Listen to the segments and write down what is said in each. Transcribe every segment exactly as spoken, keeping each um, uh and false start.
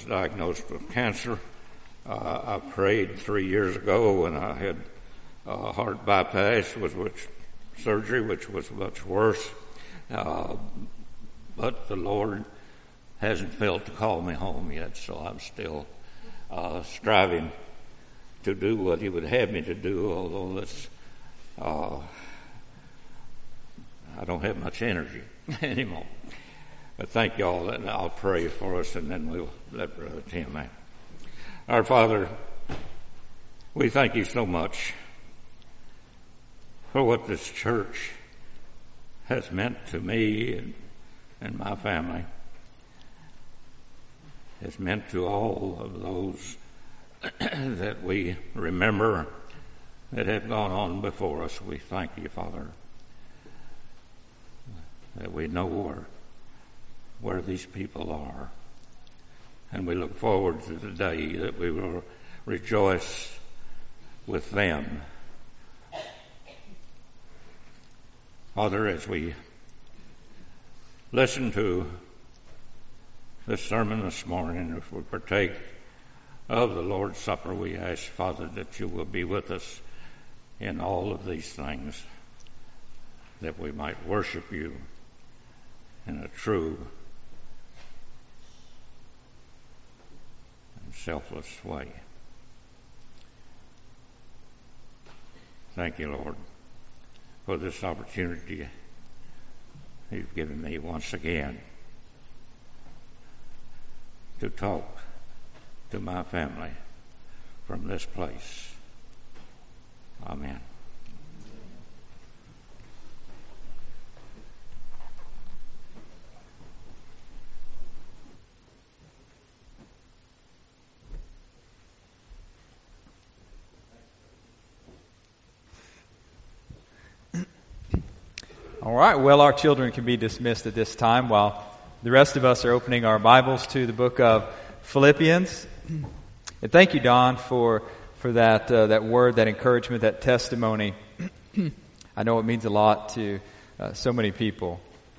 was diagnosed with cancer. Uh, I prayed three years ago when I had uh, heart bypass, was which surgery, which was much worse. Uh, but the Lord hasn't failed to call me home yet, so I'm still uh, striving to do what He would have me to do, although it's, uh, I don't have much energy anymore. But thank you all, and I'll pray for us, and then we'll let Brother Tim in. Our Father, we thank You so much for what this church has meant to me and, and my family. It's meant to all of those that we remember that have gone on before us. We thank You, Father, that we know where, where these people are. And we look forward to the day that we will rejoice with them. Father, as we listen to this sermon this morning, if we partake of the Lord's Supper, we ask, Father, that You will be with us in all of these things, that we might worship You in a true and selfless way. Thank You, Lord, for this opportunity You've given me once again to talk to my family from this place. Amen. All right, well, our children can be dismissed at this time while the rest of us are opening our Bibles to the book of Philippians. And thank you, Don, for for that uh, that word, that encouragement, that testimony. I know it means a lot to uh, so many people.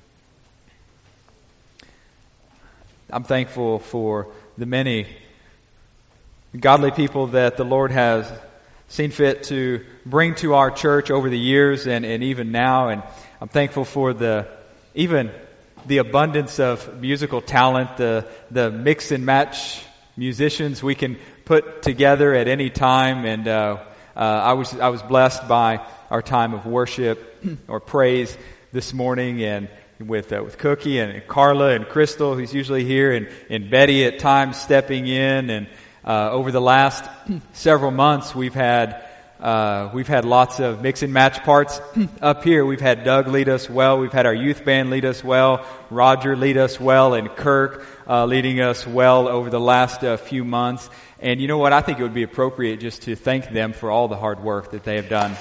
I'm thankful for the many godly people that the Lord has seen fit to bring to our church over the years and, and even now. And I'm thankful for the even the abundance of musical talent, the the mix and match musicians we can put together at any time. And uh, uh, I was I was blessed by our time of worship or praise this morning, and with uh, with Cookie and Carla and Crystal, who's usually here, and, and Betty at times stepping in. And uh, over the last several months, we've had uh, we've had lots of mix and match parts up here. We've had Doug lead us well. We've had our youth band lead us well. Roger lead us well, and Kirk uh, leading us well over the last uh, few months. And you know what? I think it would be appropriate just to thank them for all the hard work that they have done.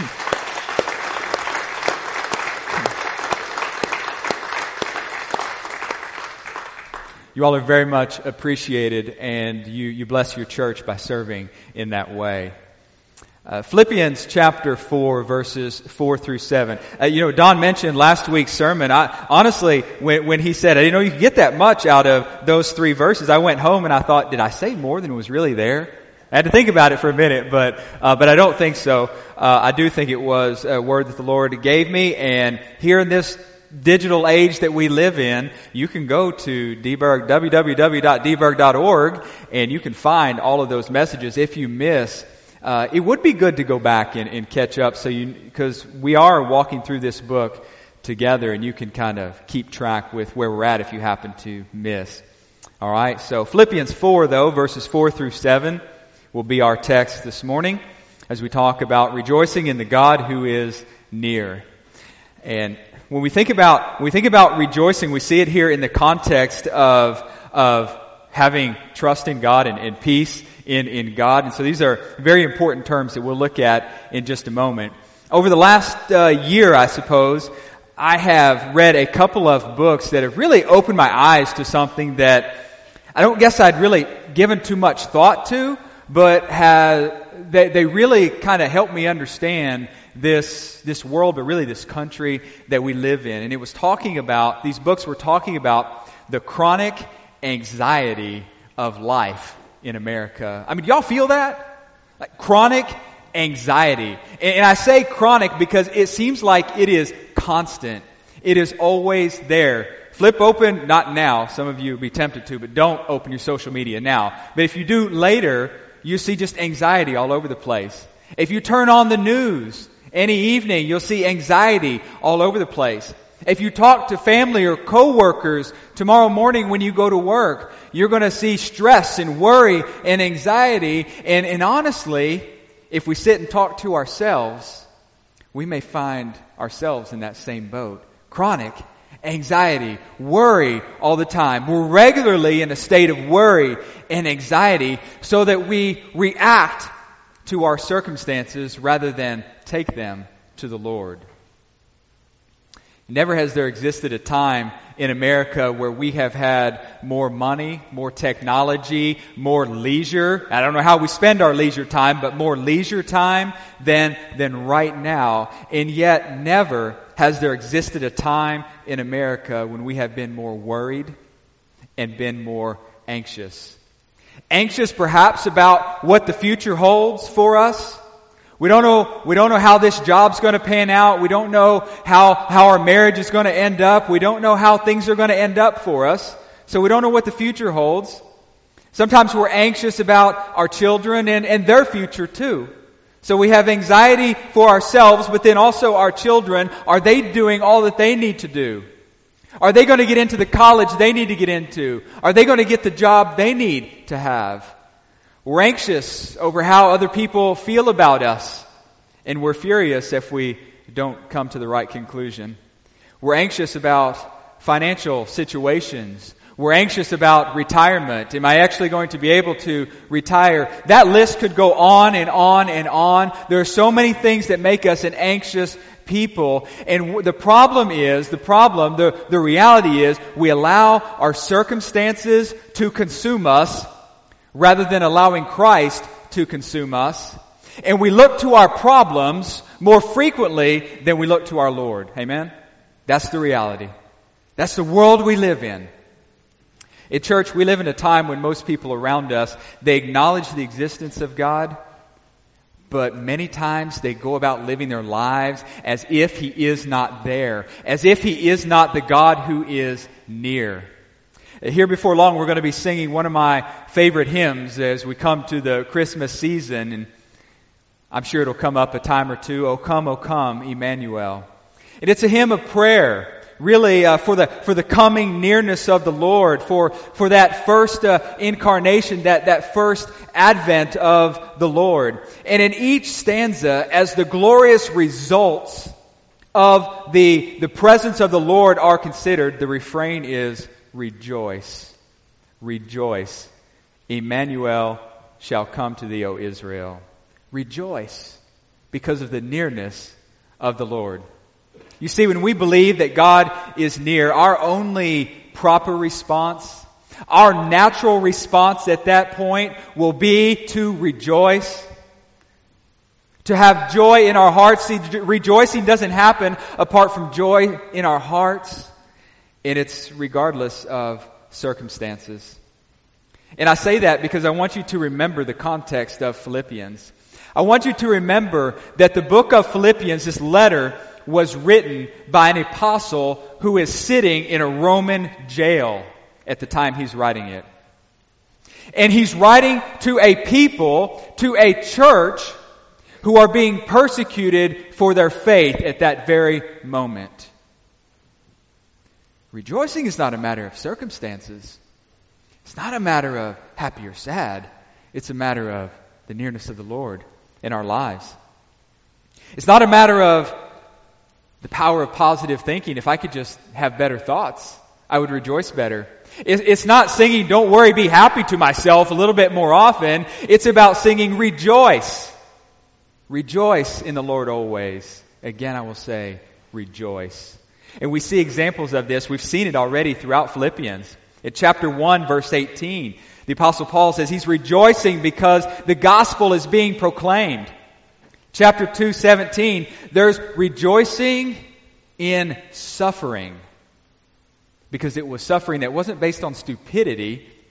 You all are very much appreciated, and you, you bless your church by serving in that way. Uh, Philippians chapter four, verses four through seven. Uh, you know, Don mentioned last week's sermon. I, honestly, when, when he said, I didn't know you could get that much out of those three verses, I went home and I thought, did I say more than was really there? I had to think about it for a minute, but uh, but I don't think so. Uh, I do think it was a word that the Lord gave me, and here in this digital age that we live in, you can go to dberg, w w w dot d berg dot org, and you can find all of those messages. If you miss, uh, it would be good to go back and, and catch up, so you because we are walking through this book together, and you can kind of keep track with where we're at if you happen to miss. All right, so Philippians four, though, verses four through seven will be our text this morning as we talk about rejoicing in the God who is near. And when we think about when we think about rejoicing, we see it here in the context of of having trust in God and, and peace in, in God. And so these are very important terms that we'll look at in just a moment. Over the last uh, year, I suppose, I have read a couple of books that have really opened my eyes to something that I don't guess I'd really given too much thought to, but has, they, they really kind of helped me understand this this world, but really this country that we live in. And it was talking about, these books were talking about the chronic anxiety of life in America. I mean, do y'all feel that? Like chronic anxiety. And, and I say chronic because it seems like it is constant. It is always there. Flip open, not now, some of you would be tempted to, but don't open your social media now. But if you do later, you see just anxiety all over the place. If you turn on the news any evening, you'll see anxiety all over the place. If you talk to family or coworkers tomorrow morning when you go to work, you're going to see stress and worry and anxiety. And, and honestly, if we sit and talk to ourselves, we may find ourselves in that same boat. Chronic anxiety, worry all the time. We're regularly in a state of worry and anxiety so that we react to our circumstances rather than take them to the Lord. Never has there existed a time in America where we have had more money, more technology, more leisure. I don't know how we spend our leisure time, but more leisure time than, than right now. And yet never has there existed a time in America when we have been more worried and been more anxious. Anxious perhaps about what the future holds for us. We don't know, we don't know how this job's going to pan out. We don't know how, how our marriage is going to end up. We don't know how things are going to end up for us. So we don't know what the future holds. Sometimes we're anxious about our children and, and their future too. So we have anxiety for ourselves, but then also our children. Are they doing all that they need to do? Are they going to get into the college they need to get into? Are they going to get the job they need to have? We're anxious over how other people feel about us, and we're furious if we don't come to the right conclusion. We're anxious about financial situations. We're anxious about retirement. Am I actually going to be able to retire? That list could go on and on and on. There are so many things that make us an anxious people. And the problem is, the problem, the, the reality is, we allow our circumstances to consume us rather than allowing Christ to consume us. And we look to our problems more frequently than we look to our Lord. Amen? That's the reality. That's the world we live in. In church, we live in a time when most people around us, they acknowledge the existence of God, but many times they go about living their lives as if He is not there, as if He is not the God who is near. Here before long, we're going to be singing one of my favorite hymns as we come to the Christmas season, and I'm sure it'll come up a time or two. O come, O come, Emmanuel. And it's a hymn of prayer, really uh, for the for the coming nearness of the Lord, for for that first uh, incarnation, that that first advent of the Lord. And in each stanza, as the glorious results of the the presence of the Lord are considered, the refrain is, rejoice, rejoice. Emmanuel shall come to thee, O Israel. Rejoice because of the nearness of the Lord. You see, when we believe that God is near, our only proper response, our natural response at that point will be to rejoice, to have joy in our hearts. See, rejoicing doesn't happen apart from joy in our hearts. And it's regardless of circumstances. And I say that because I want you to remember the context of Philippians. I want you to remember that the book of Philippians, this letter, was written by an apostle who is sitting in a Roman jail at the time he's writing it. And he's writing to a people, to a church, who are being persecuted for their faith at that very moment. Rejoicing is not a matter of circumstances. It's not a matter of happy or sad. It's a matter of the nearness of the Lord in our lives. It's not a matter of the power of positive thinking. If I could just have better thoughts, I would rejoice better. It's not singing, don't worry, be happy to myself a little bit more often. It's about singing, rejoice. Rejoice in the Lord always. Again, I will say, rejoice. And we see examples of this. We've seen it already throughout Philippians. In chapter one, verse eighteen, the Apostle Paul says he's rejoicing because the gospel is being proclaimed. Chapter two, seventeen, there's rejoicing in suffering. Because it was suffering that wasn't based on stupidity.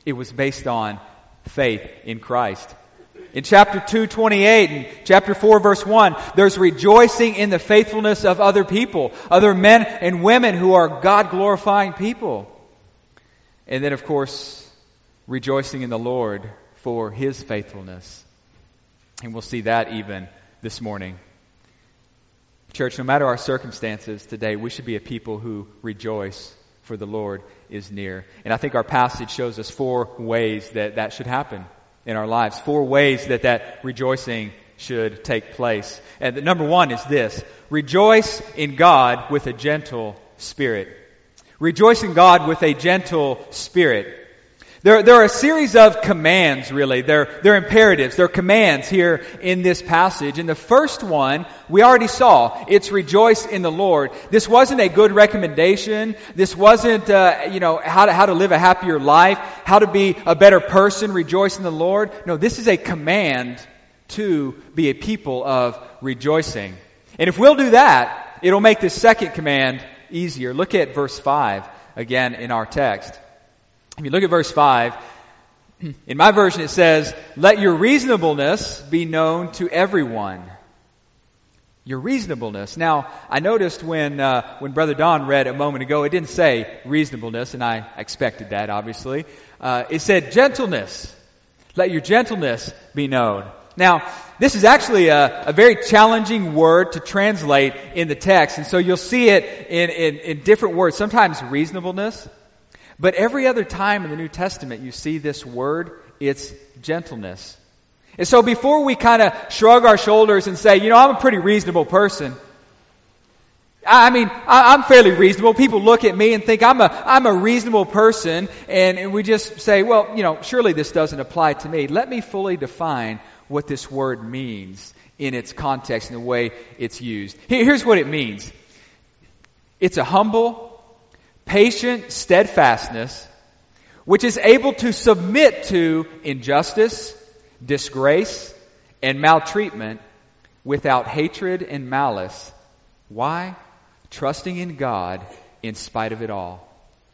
It was based on faith in Christ. In chapter two, twenty-eight, and chapter four, verse one, there's rejoicing in the faithfulness of other people, other men and women who are God-glorifying people. And then, of course, rejoicing in the Lord for His faithfulness. And we'll see that even this morning. Church, no matter our circumstances today, we should be a people who rejoice, for the Lord is near. And I think our passage shows us four ways that that should happen in our lives. Four ways that that rejoicing should take place. And the number one is this: rejoice in God with a gentle spirit. Rejoice in God with a gentle spirit. There, there are a series of commands, really. They're, they're imperatives. They're commands here in this passage. And the first one, we already saw. It's rejoice in the Lord. This wasn't a good recommendation. This wasn't, uh, you know, how to, how to live a happier life, how to be a better person, rejoice in the Lord. No, this is a command to be a people of rejoicing. And if we'll do that, it'll make this second command easier. Look at verse five again in our text. If you look at verse five, in my version it says, "Let your reasonableness be known to everyone." Your reasonableness. Now, I noticed when uh, when Brother Don read a moment ago, it didn't say reasonableness, and I expected that, obviously. Uh, it said gentleness. Let your gentleness be known. Now, this is actually a, a very challenging word to translate in the text, and so you'll see it in, in, in different words. Sometimes reasonableness. But every other time in the New Testament you see this word, it's gentleness. And so before we kind of shrug our shoulders and say, you know, I'm a pretty reasonable person. I mean, I'm fairly reasonable. People look at me and think I'm a I'm a reasonable person. And, and we just say, well, you know, surely this doesn't apply to me. Let me fully define what this word means in its context and the way it's used. Here's what it means. It's a humble, patient steadfastness, which is able to submit to injustice, disgrace, and maltreatment without hatred and malice. Why? Trusting in God in spite of it all.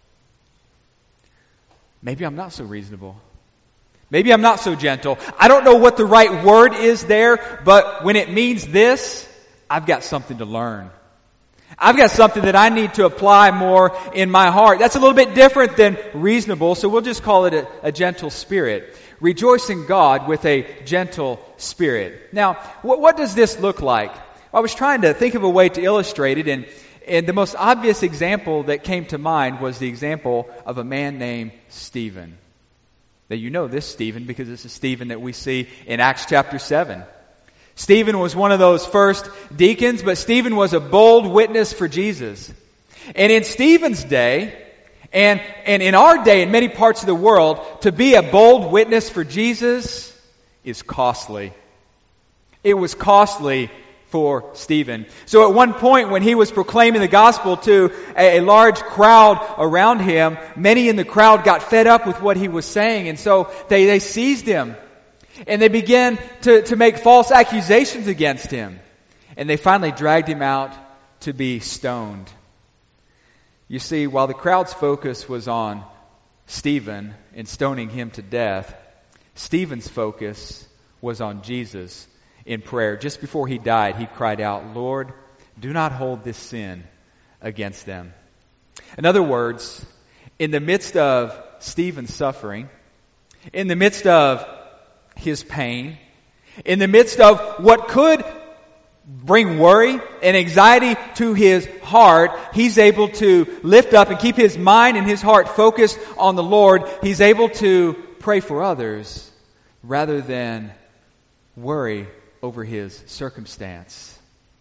Maybe I'm not so reasonable. Maybe I'm not so gentle. I don't know what the right word is there, but when it means this, I've got something to learn. I've got something that I need to apply more in my heart. That's a little bit different than reasonable, so we'll just call it a, a gentle spirit. Rejoice in God with a gentle spirit. Now, what, what does this look like? Well, I was trying to think of a way to illustrate it, and, and the most obvious example that came to mind was the example of a man named Stephen. Now, you know this Stephen because this is Stephen that we see in Acts chapter seven. Stephen was one of those first deacons, but Stephen was a bold witness for Jesus. And in Stephen's day, and, and in our day in many parts of the world, to be a bold witness for Jesus is costly. It was costly for Stephen. So at one point when he was proclaiming the gospel to a, a large crowd around him, many in the crowd got fed up with what he was saying, and so they, they seized him. And they began to, to make false accusations against him. And they finally dragged him out to be stoned. You see, while the crowd's focus was on Stephen and stoning him to death, Stephen's focus was on Jesus in prayer. Just before he died, he cried out, "Lord, do not hold this sin against them." In other words, in the midst of Stephen's suffering, in the midst of his pain, in the midst of what could bring worry and anxiety to his heart, he's able to lift up and keep his mind and his heart focused on the Lord. He's able to pray for others rather than worry over his circumstance.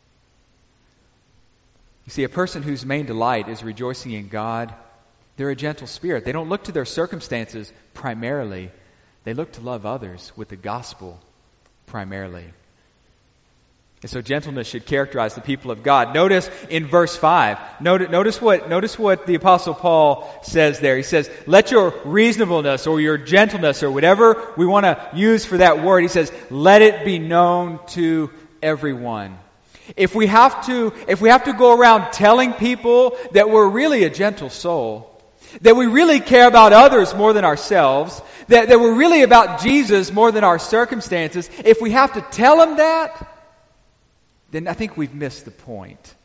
You see, a person whose main delight is rejoicing in God, they're a gentle spirit. They don't look to their circumstances primarily. They look to love others with the gospel primarily. And so gentleness should characterize the people of God. Notice in verse five, notice, notice what notice what the Apostle Paul says there. He says, let your reasonableness or your gentleness or whatever we want to use for that word, he says, let it be known to everyone. If we have to, if we have to go around telling people that we're really a gentle soul, that we really care about others more than ourselves, that, that we're really about Jesus more than our circumstances, if we have to tell them that, then I think we've missed the point.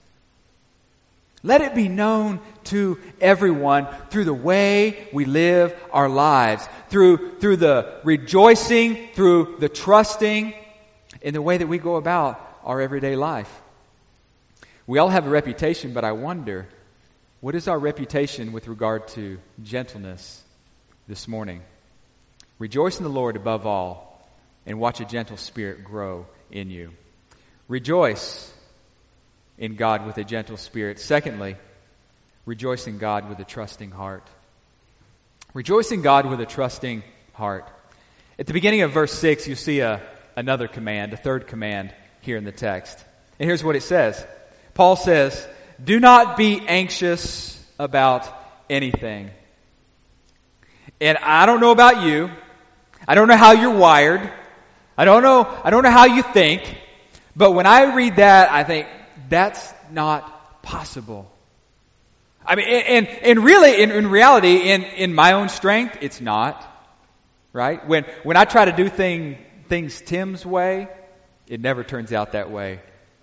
Let it be known to everyone through the way we live our lives, through, through the rejoicing, through the trusting, in the way that we go about our everyday life. We all have a reputation, but I wonder, what is our reputation with regard to gentleness this morning? Rejoice in the Lord above all, and watch a gentle spirit grow in you. Rejoice in God with a gentle spirit. Secondly, rejoice in God with a trusting heart. Rejoice in God with a trusting heart. At the beginning of verse six, you see a, another command, a third command here in the text. And here's what it says. Paul says, do not be anxious about anything. And I don't know about you. I don't know how you're wired. I don't know, I don't know how you think. But when I read that, I think, that's not possible. I mean, and, and really, in, in reality, in, in my own strength, it's not. Right? When when I try to do thing, things Tim's way, it never turns out that way.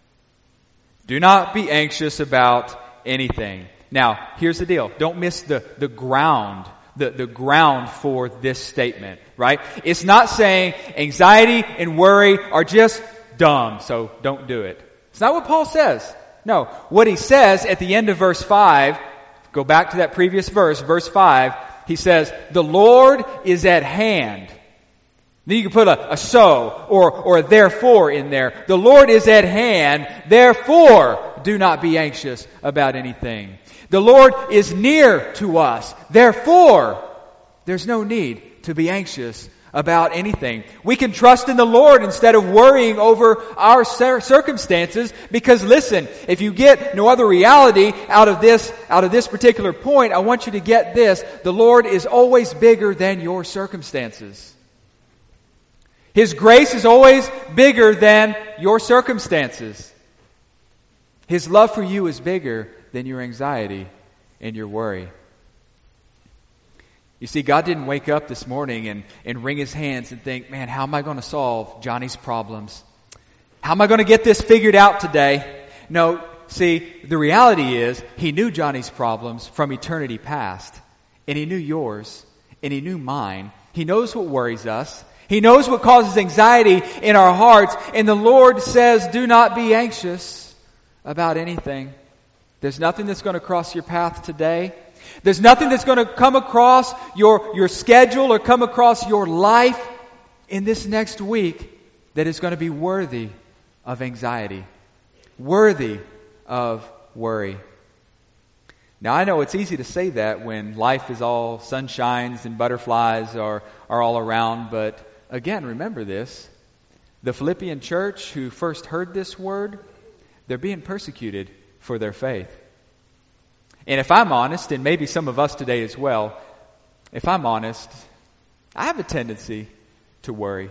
Do not be anxious about anything. Now, here's the deal. Don't miss the, the ground, the, the ground for this statement, right? It's not saying anxiety and worry are just dumb, so don't do it. It's not what Paul says. No. What he says at the end of verse five, go back to that previous verse, verse five, he says, the Lord is at hand. Then you can put a, a so or, or a therefore in there. The Lord is at hand, therefore do not be anxious about anything. The Lord is near to us, therefore there's no need to be anxious about anything. We can trust in the Lord instead of worrying over our circumstances, because listen, if you get no other reality out of this, out of this particular point, I want you to get this. The Lord is always bigger than your circumstances. His grace is always bigger than your circumstances. His love for you is bigger than your anxiety and your worry. You see, God didn't wake up this morning and, and wring his hands and think, man, how am I going to solve Johnny's problems? How am I going to get this figured out today? No, see, the reality is he knew Johnny's problems from eternity past. And he knew yours. And he knew mine. He knows what worries us. He knows what causes anxiety in our hearts. And the Lord says, do not be anxious about anything. There's nothing that's going to cross your path today. There's nothing that's going to come across your, your schedule or come across your life in this next week that is going to be worthy of anxiety, worthy of worry. Now, I know it's easy to say that when life is all sunshines and butterflies are, are all around, but again, remember this. The Philippian church who first heard this word, they're being persecuted for their faith. And if I'm honest, and maybe some of us today as well, if I'm honest, I have a tendency to worry.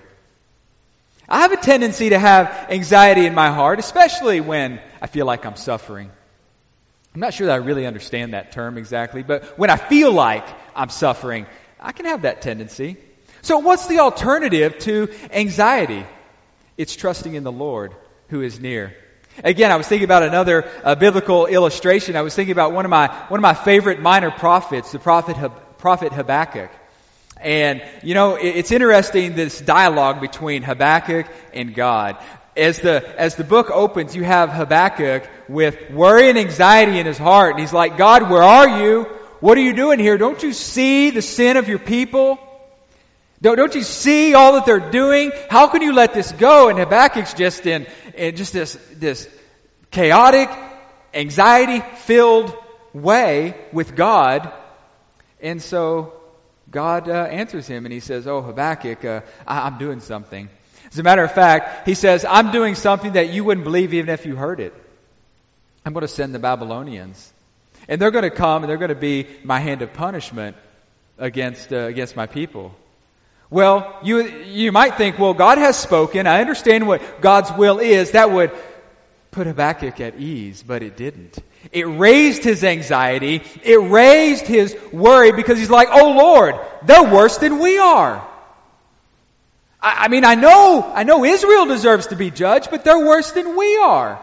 I have a tendency to have anxiety in my heart, especially when I feel like I'm suffering. I'm not sure that I really understand that term exactly, but when I feel like I'm suffering, I can have that tendency. So what's the alternative to anxiety? It's trusting in the Lord who is near. Again, I was thinking about another uh, biblical illustration. I was thinking about one of my one of my favorite minor prophets, the prophet Hab- prophet Habakkuk. And you know, it, it's interesting, this dialogue between Habakkuk and God. As the as the book opens, you have Habakkuk with worry and anxiety in his heart, and he's like, "God, where are you? What are you doing here? Don't you see the sin of your people? Don't, don't you see all that they're doing? How can you let this go?" And Habakkuk's just in, in just this, this chaotic, anxiety-filled way with God. And so God uh, answers him and he says, "Oh, Habakkuk, uh, I, I'm doing something." As a matter of fact, he says, "I'm doing something that you wouldn't believe even if you heard it. I'm going to send the Babylonians. And they're going to come and they're going to be my hand of punishment against uh, against my people." Well, you you might think, well, God has spoken. I understand what God's will is. That would put Habakkuk at ease, but it didn't. It raised his anxiety. It raised his worry because he's like, oh Lord, they're worse than we are. I, I mean, I know, I know Israel deserves to be judged, but they're worse than we are.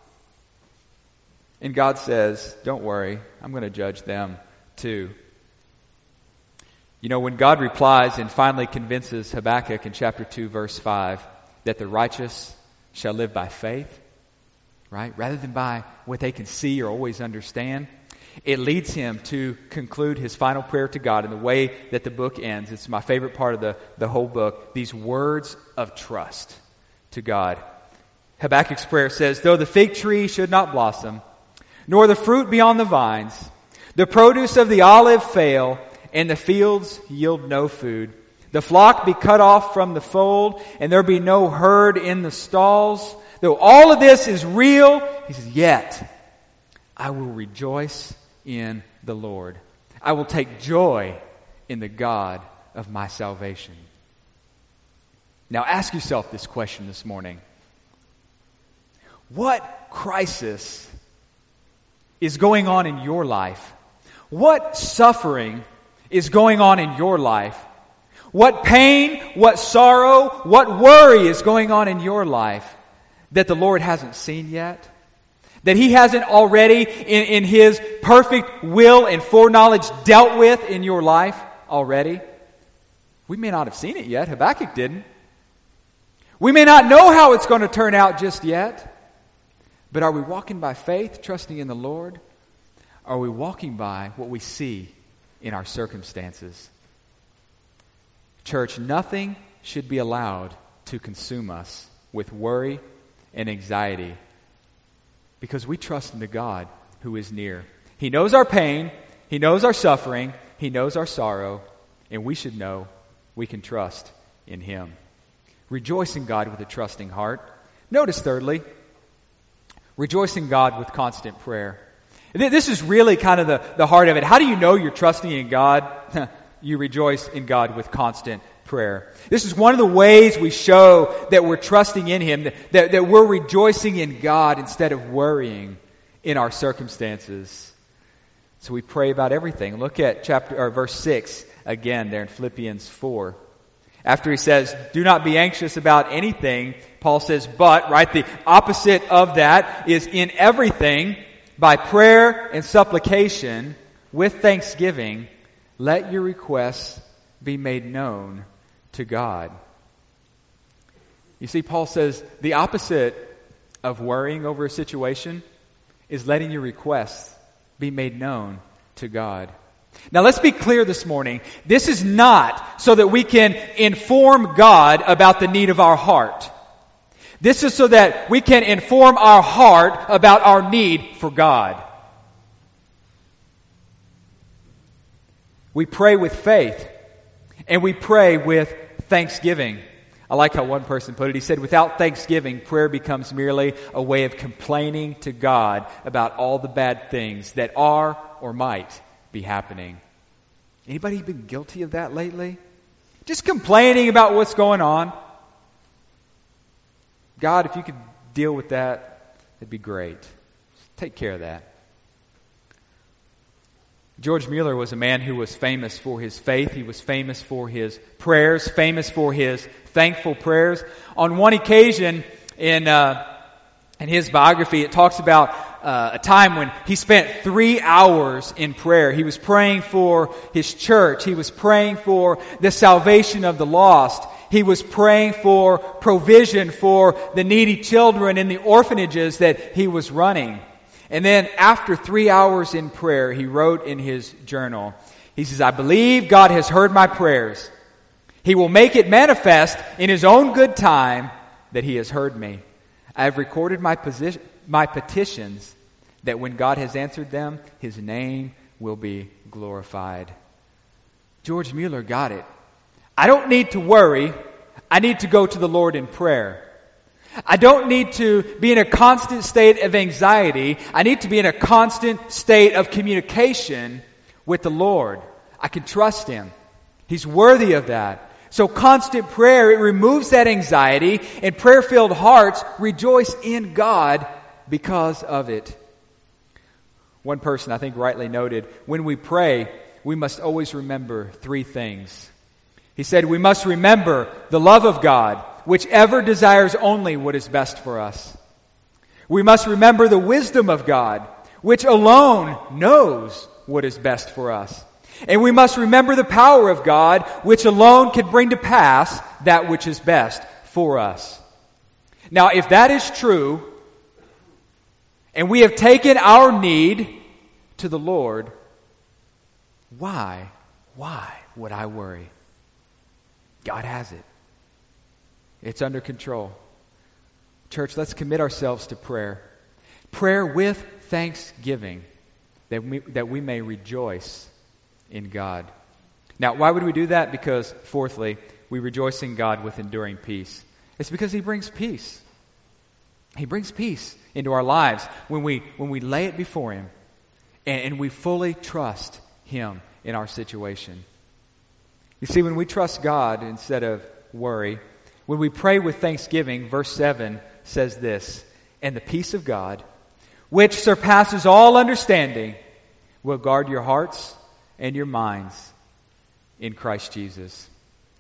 And God says, don't worry, I'm going to judge them too. You know, when God replies and finally convinces Habakkuk in chapter two, verse five, that the righteous shall live by faith, right? Rather than by what they can see or always understand, it leads him to conclude his final prayer to God in the way that the book ends. It's my favorite part of the, the whole book. These words of trust to God. Habakkuk's prayer says, though the fig tree should not blossom, nor the fruit be on the vines, the produce of the olive fail, and the fields yield no food, the flock be cut off from the fold, and there be no herd in the stalls. Though all of this is real, he says, yet I will rejoice in the Lord. I will take joy in the God of my salvation. Now ask yourself this question this morning. What crisis is going on in your life? What suffering is going on in your life? What pain, what sorrow, what worry is going on in your life that the Lord hasn't seen yet? That He hasn't already, in, in His perfect will and foreknowledge, dealt with in your life already? We may not have seen it yet. Habakkuk didn't. We may not know how it's going to turn out just yet. But are we walking by faith, trusting in the Lord? Or are we walking by what we see in our circumstances? Church, nothing should be allowed to consume us with worry and anxiety because we trust in the God who is near. He knows our pain. He knows our suffering. He knows our sorrow. And we should know we can trust in Him. Rejoice in God with a trusting heart. Notice thirdly, rejoice in God with constant prayer. This is really kind of the, the heart of it. How do you know you're trusting in God? You rejoice in God with constant prayer. This is one of the ways we show that we're trusting in Him, that, that we're rejoicing in God instead of worrying in our circumstances. So we pray about everything. Look at chapter or verse six again there in Philippians four. After he says, do not be anxious about anything, Paul says, but, right, the opposite of that is in everything, by prayer and supplication, with thanksgiving, let your requests be made known to God. You see, Paul says the opposite of worrying over a situation is letting your requests be made known to God. Now let's be clear this morning. This is not so that we can inform God about the need of our heart. This is so that we can inform our heart about our need for God. We pray with faith, and we pray with thanksgiving. I like how one person put it. He said, without thanksgiving, prayer becomes merely a way of complaining to God about all the bad things that are or might be happening. Anybody been guilty of that lately? Just complaining about what's going on. God, if you could deal with that, it'd be great. Take care of that. George Mueller was a man who was famous for his faith. He was famous for his prayers, famous for his thankful prayers. On one occasion in uh, in his biography, it talks about uh, a time when he spent three hours in prayer. He was praying for his church. He was praying for the salvation of the lost. He was praying for provision for the needy children in the orphanages that he was running. And then after three hours in prayer, he wrote in his journal, he says, I believe God has heard my prayers. He will make it manifest in His own good time that He has heard me. I have recorded my, position, my petitions that when God has answered them, His name will be glorified. George Mueller got it. I don't need to worry. I need to go to the Lord in prayer. I don't need to be in a constant state of anxiety. I need to be in a constant state of communication with the Lord. I can trust Him. He's worthy of that. So constant prayer, it removes that anxiety, and prayer-filled hearts rejoice in God because of it. One person, I think, rightly noted, when we pray, we must always remember three things. He said, we must remember the love of God, which ever desires only what is best for us. We must remember the wisdom of God, which alone knows what is best for us. And we must remember the power of God, which alone can bring to pass that which is best for us. Now, if that is true, and we have taken our need to the Lord, why, why would I worry? God has it. It's under control. Church, let's commit ourselves to prayer. Prayer with thanksgiving, that we, that we may rejoice in God. Now, why would we do that? Because, fourthly, we rejoice in God with enduring peace. It's because He brings peace. He brings peace into our lives when we when we lay it before Him and, and we fully trust Him in our situation. You see, when we trust God instead of worry, when we pray with thanksgiving, verse seven says this, and the peace of God, which surpasses all understanding, will guard your hearts and your minds in Christ Jesus.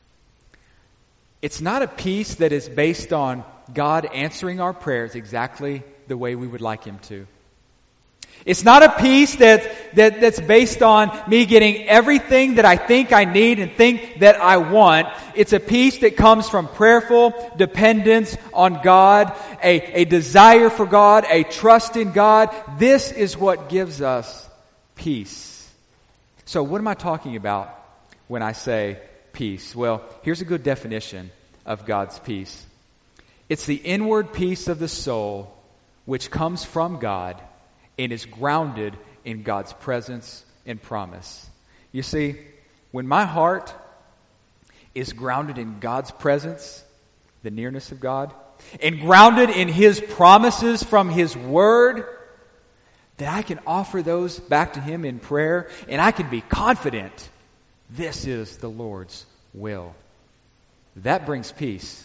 It's not a peace that is based on God answering our prayers exactly the way we would like Him to. It's not a peace that, that that's based on me getting everything that I think I need and think that I want. It's a peace that comes from prayerful dependence on God, a, a desire for God, a trust in God. This is what gives us peace. So what am I talking about when I say peace? Well, here's a good definition of God's peace. It's the inward peace of the soul which comes from God and is grounded in God's presence and promise. You see, when my heart is grounded in God's presence, the nearness of God, and grounded in His promises from His Word, then I can offer those back to Him in prayer, and I can be confident this is the Lord's will. That brings peace.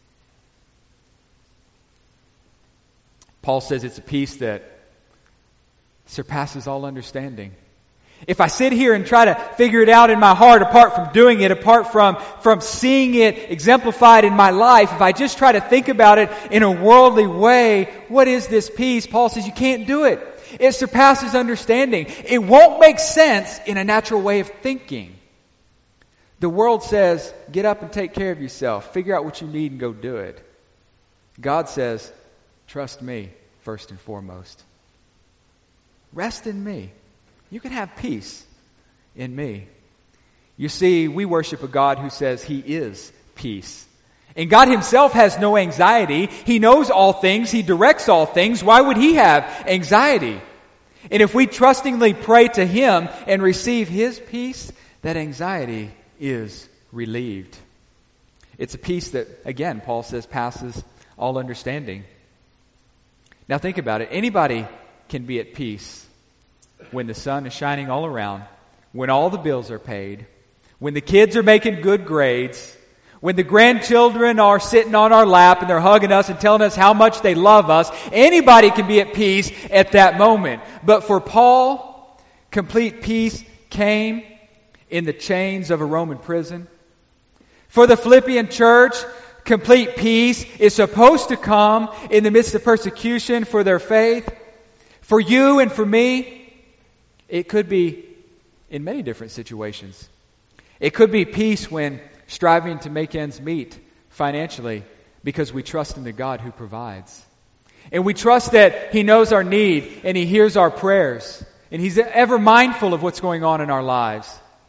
Paul says it's a peace that surpasses all understanding. If I sit here and try to figure it out in my heart apart from doing it, apart from, from seeing it exemplified in my life, if I just try to think about it in a worldly way, what is this peace? Paul says you can't do it. It surpasses understanding. It won't make sense in a natural way of thinking. The world says, get up and take care of yourself. Figure out what you need and go do it. God says, trust me first and foremost. Rest in me. You can have peace in me. You see, we worship a God who says He is peace. And God Himself has no anxiety. He knows all things. He directs all things. Why would He have anxiety? And if we trustingly pray to Him and receive His peace, that anxiety is relieved. It's a peace that, again, Paul says, passes all understanding. Now think about it. Anybody can be at peace when the sun is shining all around, when all the bills are paid, when the kids are making good grades, when the grandchildren are sitting on our lap and they're hugging us and telling us how much they love us. Anybody can be at peace at that moment. But for Paul, complete peace came in the chains of a Roman prison. For the Philippian church, complete peace is supposed to come in the midst of persecution for their faith. For you and for me, it could be in many different situations. It could be peace when striving to make ends meet financially because we trust in the God who provides. And we trust that He knows our need and He hears our prayers. And He's ever mindful of what's going on in our lives.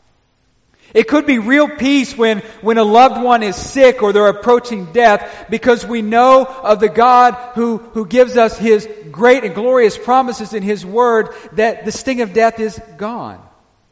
It could be real peace when, when a loved one is sick or they're approaching death because we know of the God who, who gives us His great and glorious promises in His Word that the sting of death is gone.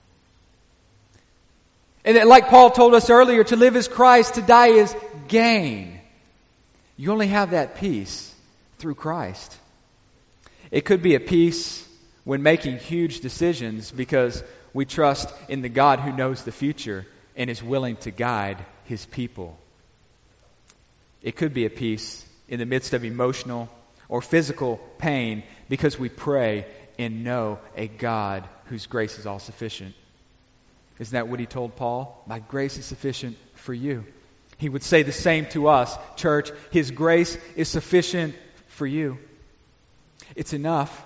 And that, like Paul told us earlier, to live is Christ, to die is gain. You only have that peace through Christ. It could be a peace when making huge decisions because we trust in the God who knows the future and is willing to guide His people. It could be a peace in the midst of emotional or physical pain because we pray and know a God whose grace is all sufficient. Isn't that what he told Paul? My grace is sufficient for you. He would say the same to us, church. His grace is sufficient for you. It's enough.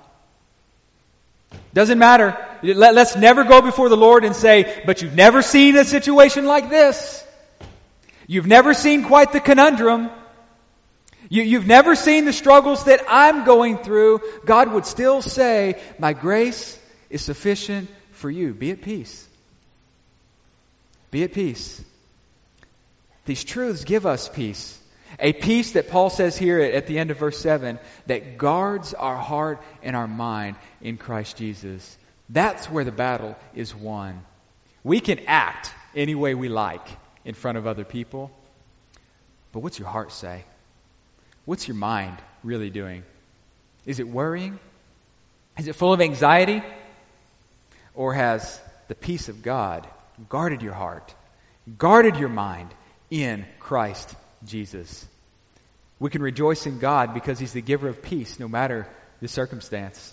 Doesn't matter. Let, let's never go before the Lord and say, but you've never seen a situation like this. You've never seen quite the conundrum. You, you've never seen the struggles that I'm going through. God would still say, my grace is sufficient for you. Be at peace. Be at peace. These truths give us peace. A peace that Paul says here at the end of verse seven, that guards our heart and our mind in Christ Jesus. That's where the battle is won. We can act any way we like in front of other people. But what's your heart say? What's your mind really doing? Is it worrying? Is it full of anxiety? Or has the peace of God guarded your heart, guarded your mind in Christ Jesus? We can rejoice in God because He's the giver of peace no matter the circumstance.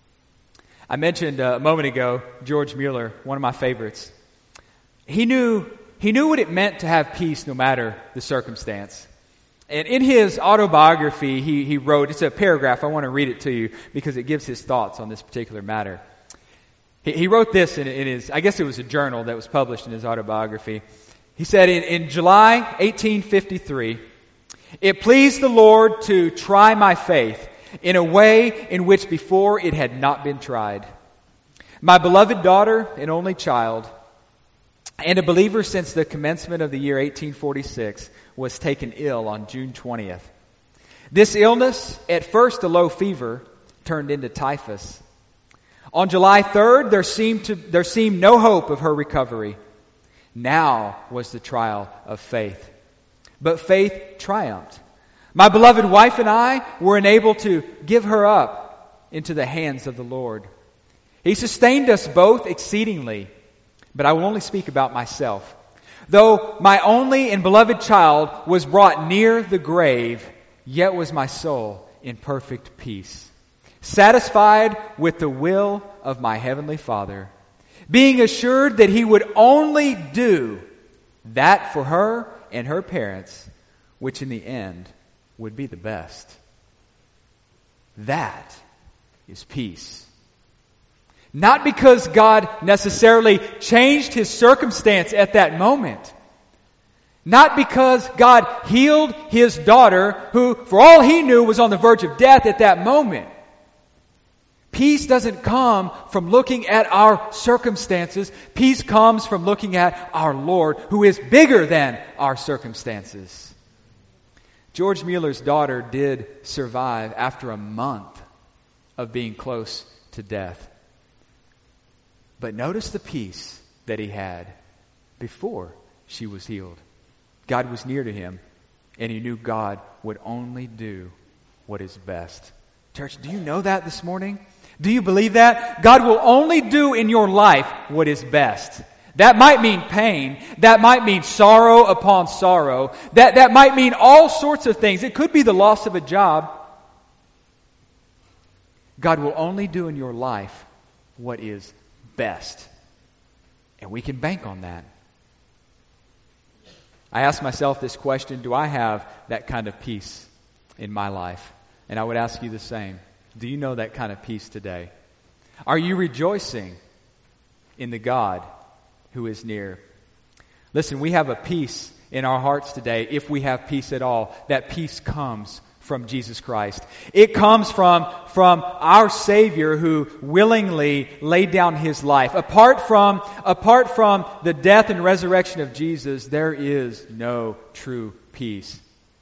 I mentioned uh, a moment ago George Mueller, one of my favorites. He knew he knew what it meant to have peace no matter the circumstance. And in his autobiography, he, he wrote, it's a paragraph, I want to read it to you because it gives his thoughts on this particular matter. He, he wrote this in, in his, I guess it was a journal that was published in his autobiography. He said, in, in July eighteen fifty-three, it pleased the Lord to try my faith in a way in which before it had not been tried. My beloved daughter and only child, and a believer since the commencement of the year eighteen forty-six, was taken ill on June twentieth. This illness, at first a low fever, turned into typhus. On July third, there seemed to there seemed no hope of her recovery. Now was the trial of faith. But faith triumphed. My beloved wife and I were enabled to give her up into the hands of the Lord. He sustained us both exceedingly, but I will only speak about myself. Though my only and beloved child was brought near the grave, yet was my soul in perfect peace, satisfied with the will of my heavenly Father, being assured that He would only do that for her and her parents, which in the end would be the best. That is peace. Not because God necessarily changed his circumstance at that moment. Not because God healed his daughter, who, for all he knew, was on the verge of death at that moment. Peace doesn't come from looking at our circumstances. Peace comes from looking at our Lord, who is bigger than our circumstances. George Mueller's daughter did survive after a month of being close to death. But notice the peace that he had before she was healed. God was near to him, and he knew God would only do what is best. Church, do you know that this morning? Do you believe that? God will only do in your life what is best. That might mean pain. That might mean sorrow upon sorrow. That, that might mean all sorts of things. It could be the loss of a job. God will only do in your life what is best. And we can bank on that. I ask myself this question, do I have that kind of peace in my life? And I would ask you the same. Do you know that kind of peace today? Are you rejoicing in the God who is near? Listen, we have a peace in our hearts today, if we have peace at all. That peace comes from Jesus Christ. It comes from, from our Savior who willingly laid down His life. Apart from, apart from the death and resurrection of Jesus, there is no true peace.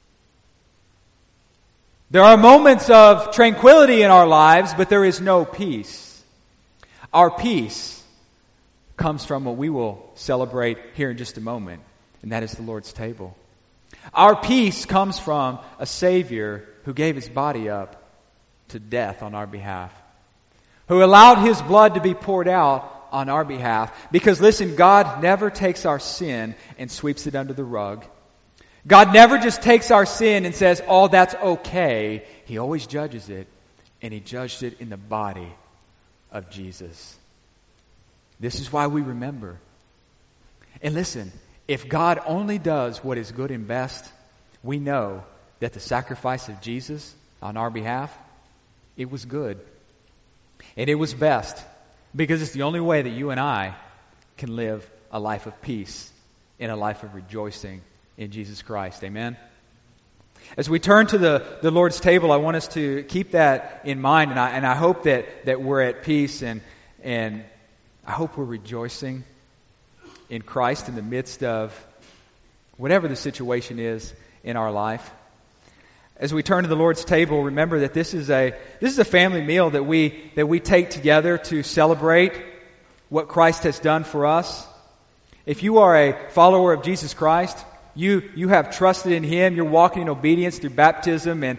There are moments of tranquility in our lives, but there is no peace. Our peace comes from what we will celebrate here in just a moment, and that is the Lord's table. Our peace comes from a Savior who gave His body up to death on our behalf, who allowed His blood to be poured out on our behalf. Because listen, God never takes our sin and sweeps it under the rug. God never just takes our sin and says, oh, that's okay. He always judges it, and He judged it in the body of Jesus. This is why we remember. And listen, if God only does what is good and best, we know that the sacrifice of Jesus on our behalf, it was good. And it was best, because it's the only way that you and I can live a life of peace and a life of rejoicing in Jesus Christ. Amen? As we turn to the, the Lord's table, I want us to keep that in mind, and I, and I hope that, that we're at peace, and, and I hope we're rejoicing in Christ in the midst of whatever the situation is in our life. As we turn to the Lord's table, remember that this is a this is a family meal that we that we take together to celebrate what Christ has done for us. If you are a follower of Jesus Christ, You you have trusted in Him. You're walking in obedience through baptism and,